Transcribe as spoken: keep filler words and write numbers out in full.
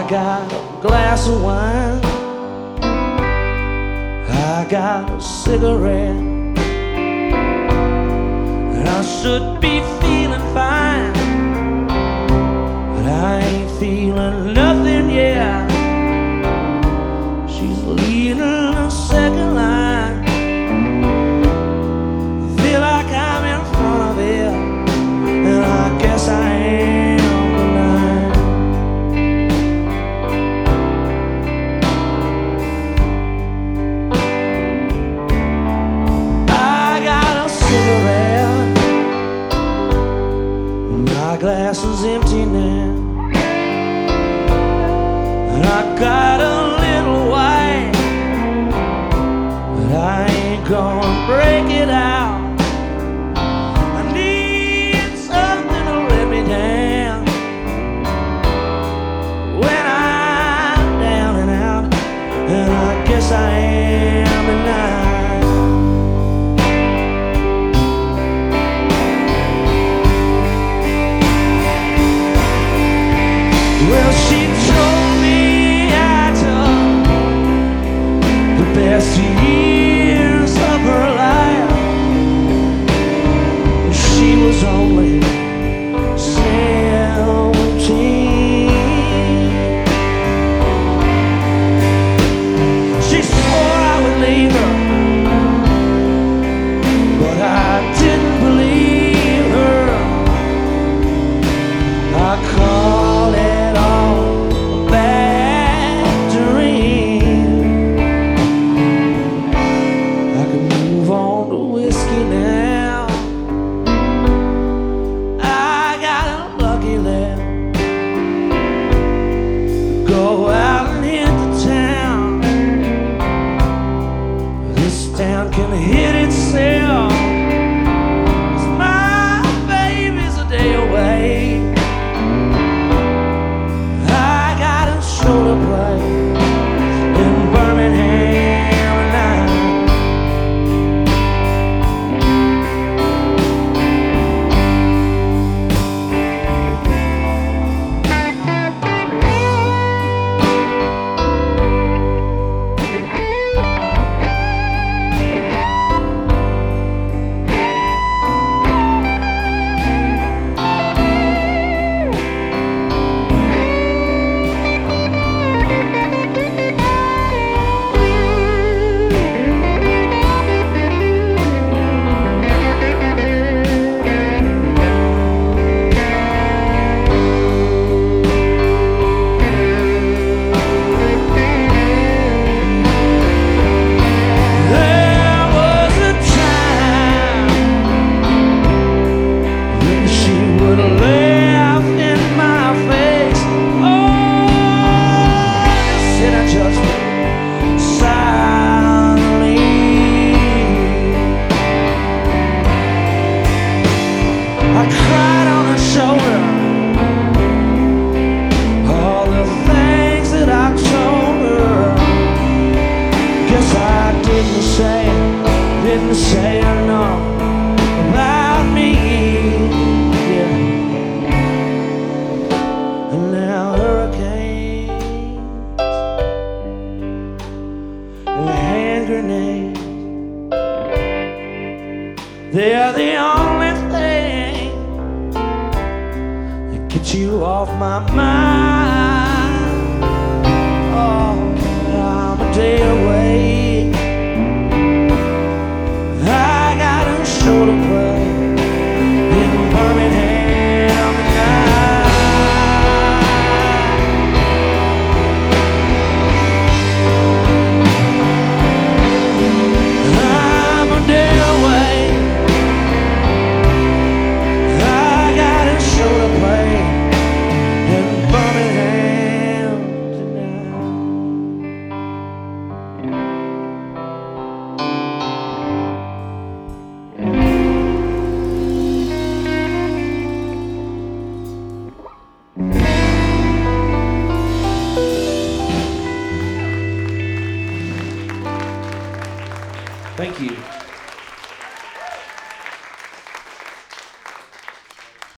got a glass of wine, I got a cigarette, and I should be feeling fine, but I ain't feeling nothing yet. She's leading the second line, I feel like I'm in front of it, and I guess I am. My glass is empty now, and I got a little wine, but I ain't gonna break it out. I need something to let me down when I'm down and out, and I guess I am tonight. Well, she told me I took the best years of her life. She was only seventeen. She swore I would leave her, but I didn't believe her. I called it now. I got a lucky left, go out and hit the town. This town can hit itself, 'cause my baby's a day away. I got a show to play in Birmingham. I cried on her shoulder, all the things that I told her. Guess I didn't say, didn't say enough about me, yeah. And now hurricanes and hand grenades, they're the only thing get you off my mind. Oh, I'm a day away. I got a show to play in Birmingham tonight. I'm a day away. I got a show to play in Birmingham tonight. Thank you.